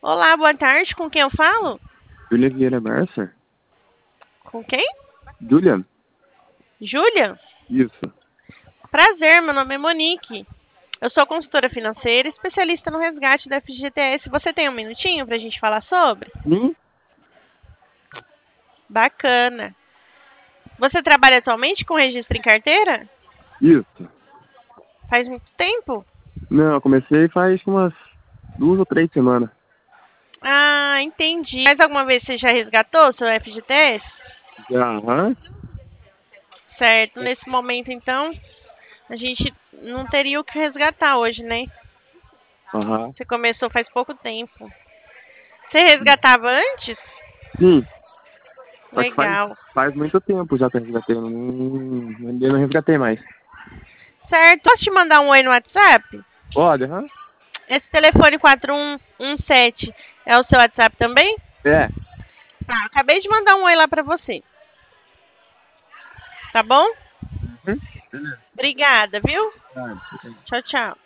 Olá, boa tarde. Com quem eu falo? Júlia Vieira Mercer? Com quem? Julia? Júlia? Isso. Prazer, meu nome é Monique. Eu sou consultora financeira, especialista no resgate da FGTS. Você tem um minutinho pra gente falar sobre? Sim? Bacana. Você trabalha atualmente com registro em carteira? Isso. Faz muito tempo? Não, eu comecei faz umas 2 ou 3 semanas. Ah, entendi. Mais alguma vez você já resgatou seu FGTS? Já, aham. Certo. Nesse momento, então, a gente não teria o que resgatar hoje, né? Aham. Você começou faz pouco tempo. Você resgatava antes? Sim, só que Legal. faz muito tempo já que eu resgatei. Não resgatei mais. Certo. Posso te mandar um oi no WhatsApp? Pode, aham? Esse telefone 4117 é o seu WhatsApp também? É. Tá, acabei de mandar um oi lá pra você. Tá bom? Uhum. Beleza. Obrigada, viu? Tá. Tchau, tchau.